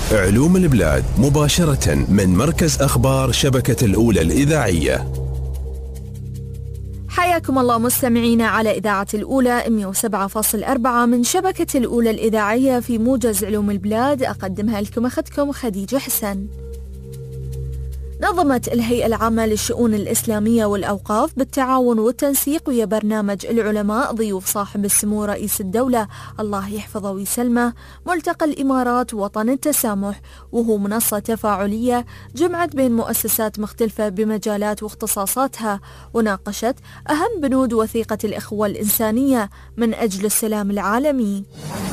علوم البلاد مباشرة من مركز أخبار شبكة الأولى الإذاعية. حياكم الله مستمعينا على إذاعة الأولى 107.4 من شبكة الأولى الإذاعية في موجز علوم البلاد، أقدمها لكم أختكم خديجة حسن. نظمت الهيئة العامة للشؤون الإسلامية والأوقاف بالتعاون والتنسيق ويا برنامج العلماء ضيوف صاحب السمو رئيس الدولة الله يحفظه ويسلمه ملتقى الإمارات وطن التسامح، وهو منصة تفاعلية جمعت بين مؤسسات مختلفة بمجالات واختصاصاتها، وناقشت أهم بنود وثيقة الإخوة الإنسانية من أجل السلام العالمي.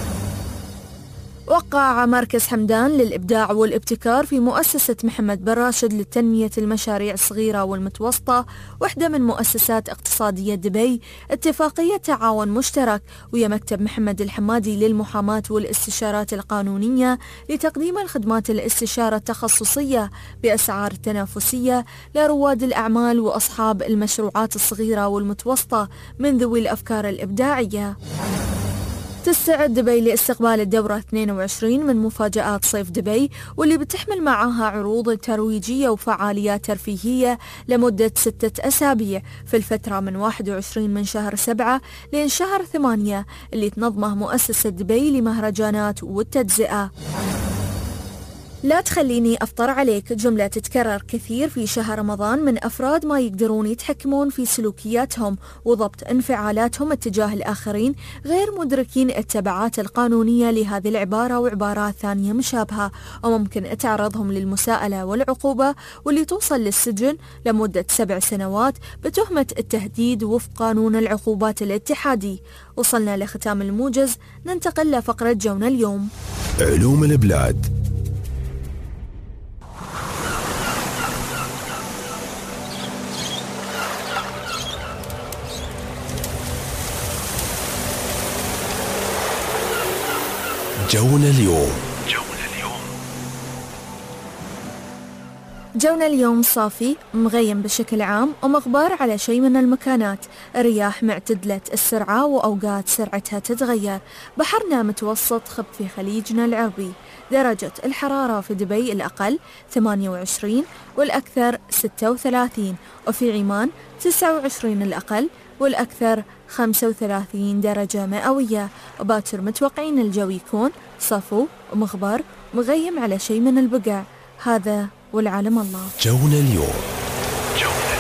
وقع مركز حمدان للإبداع والابتكار في مؤسسة محمد بن راشد لتنمية المشاريع الصغيرة والمتوسطة، واحدة من مؤسسات اقتصادية دبي، اتفاقية تعاون مشترك ويا مكتب محمد الحمادي للمحاماة والاستشارات القانونية لتقديم الخدمات الاستشارة التخصصية بأسعار تنافسية لرواد الأعمال وأصحاب المشروعات الصغيرة والمتوسطة من ذوي الأفكار الإبداعية. تستعد دبي لاستقبال الدورة 22 من مفاجآت صيف دبي، واللي بتحمل معها عروض ترويجية وفعاليات ترفيهية لمدة 6 أسابيع في الفترة من 21 من شهر 7 لين شهر 8، اللي تنظمه مؤسسة دبي لمهرجانات والتجزئة. لا تخليني أفطر عليك، جملة تتكرر كثير في شهر رمضان من أفراد ما يقدرون يتحكمون في سلوكياتهم وضبط انفعالاتهم اتجاه الآخرين، غير مدركين التبعات القانونية لهذه العبارة وعبارات ثانية مشابهة، وممكن تعرضهم للمساءلة والعقوبة واللي توصل للسجن لمدة 7 سنوات بتهمة التهديد وفق قانون العقوبات الاتحادي. وصلنا لختام الموجز، ننتقل لفقرة جونا اليوم. علوم البلاد. جونا اليوم. جونا اليوم صافي مغيم بشكل عام ومغبار على شيء من المكانات، الرياح معتدلة السرعة وأوقات سرعتها تتغير، بحرنا متوسط خب في خليجنا العربي، درجة الحرارة في دبي الأقل 28 والأكثر 36، وفي عمان 29 الأقل والأكثر 35 درجة مئوية. وباكر متوقعين الجو يكون صفو ومغبر مغيم على شيء من البقع. هذا والعالم الله. جونا اليوم.